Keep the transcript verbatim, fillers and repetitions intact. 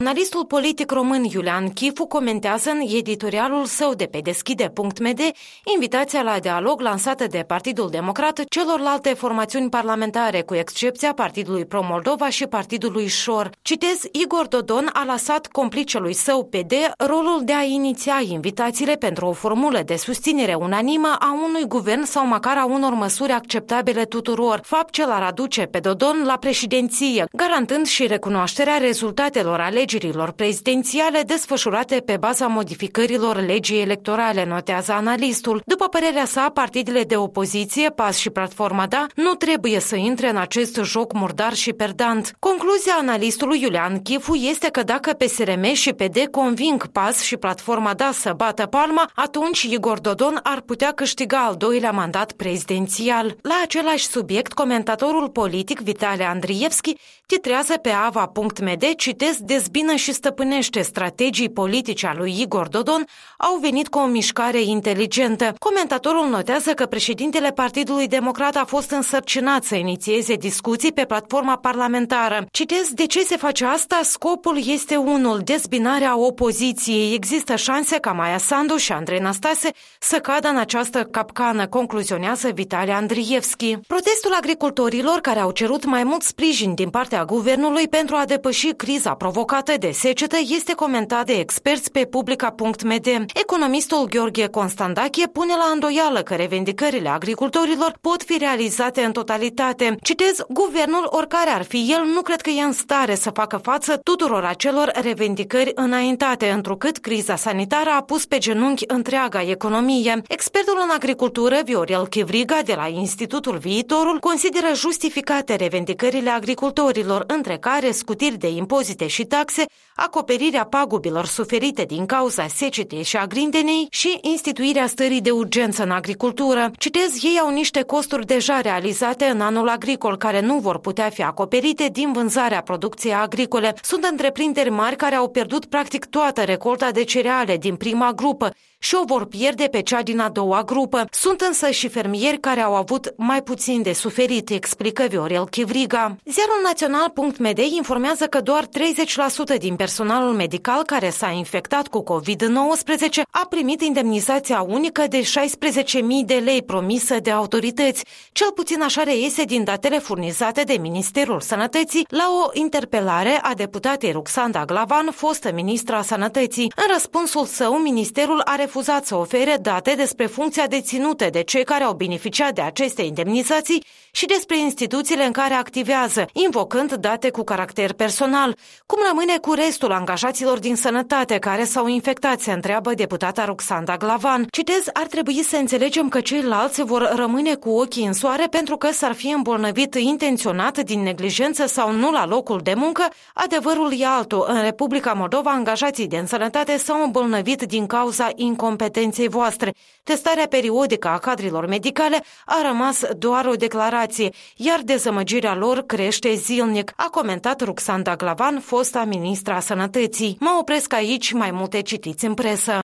Analistul politic român Iulian Chifu comentează în editorialul său de pe deschide punct m d invitația la dialog lansată de Partidul Democrat celorlalte formațiuni parlamentare, cu excepția Partidului Pro-Moldova și Partidului Șor. Citez, Igor Dodon a lăsat complicelui său P D rolul de a iniția invitațiile pentru o formulă de susținere unanimă a unui guvern sau măcar a unor măsuri acceptabile tuturor, fapt ce l-ar aduce pe Dodon la președinție, garantând și recunoașterea rezultatelor alegerilor prezidențiale desfășurate pe baza modificărilor legii electorale, notează analistul. După părerea sa, partidele de opoziție, P A S și Platforma Da, nu trebuie să intre în acest joc murdar și perdant. Concluzia analistului Iulian Chifu este că dacă P S R M și P D conving P A S și Platforma Da să bată palma, atunci Igor Dodon ar putea câștiga al doilea mandat prezidențial. La același subiect, comentatorul politic Vitale Andrievski titrează pe ava punct m d, citez, dezbină și stăpânește strategii politice a lui Igor Dodon au venit cu o mișcare inteligentă. Comentatorul notează că președintele Partidului Democrat a fost însărcinat să inițieze discuții pe platforma parlamentară. Citez, de ce se face asta? Scopul este unul, dezbinarea opoziției. Există șanse ca Maia Sandu și Andrei Năstase să cadă în această capcană, concluzionează Vitale Andrievski. Protestul agricultorilor, care au cerut mai mult sprijin din partea guvernului pentru a depăși criza provocată de secetă, este comentat de experți pe publica punct m d. Economistul Gheorghe Constandache pune la îndoială că revendicările agricultorilor pot fi realizate în totalitate. Citez, guvernul, oricare ar fi el, nu cred că e în stare să facă față tuturor acelor revendicări înaintate, întrucât criza sanitară a pus pe genunchi întreaga economie. Expertul în agricultură, Viorel Chivriga, de la Institutul Viitorul, consideră justificate revendicările agricultorilor, între care scutiri de impozite și taxe, acoperirea pagubilor suferite din cauza secetei și a grindenei și instituirea stării de urgență în agricultură. Citez, ei au niște costuri deja realizate în anul agricol care nu vor putea fi acoperite din vânzarea producției agricole. Sunt întreprinderi mari care au pierdut practic toată recolta de cereale din prima grupă și o vor pierde pe cea din a doua grupă. Sunt însă și fermieri care au avut mai puțin de suferit, explică Viorel Chivriga. Ziarul național punct m d informează că doar treizeci la sută din personalul medical care s-a infectat cu covid nouăsprezece a primit indemnizația unică de șaisprezece mii de lei promisă de autorități. Cel puțin așa reiese din datele furnizate de Ministerul Sănătății la o interpelare a deputatei Ruxanda Glavan, fostă ministra Sănătății. În răspunsul său, ministerul a refuzat să ofere date despre funcția deținută de cei care au beneficiat de aceste indemnizații și despre instituțiile în care activează, invocând date cu caracter personal. Cum rămâne cu restul angajaților din sănătate care s-au infectat, se întreabă deputata Ruxanda Glavan. Citez, ar trebui să înțelegem că ceilalți vor rămâne cu ochii în soare pentru că s-ar fi îmbolnăvit intenționat din neglijență sau nu la locul de muncă. Adevărul e altul. În Republica Moldova, angajații din sănătate s-au îmbolnăvit din cauza incompetenței voastre. Testarea periodică a cadrilor medicale a rămas doar o declarație, iar dezamăgirea lor crește zilnic, a comentat Ruxanda Glavan, fosta ministra Sănătății. Mă opresc aici, mai multe citiți în presă.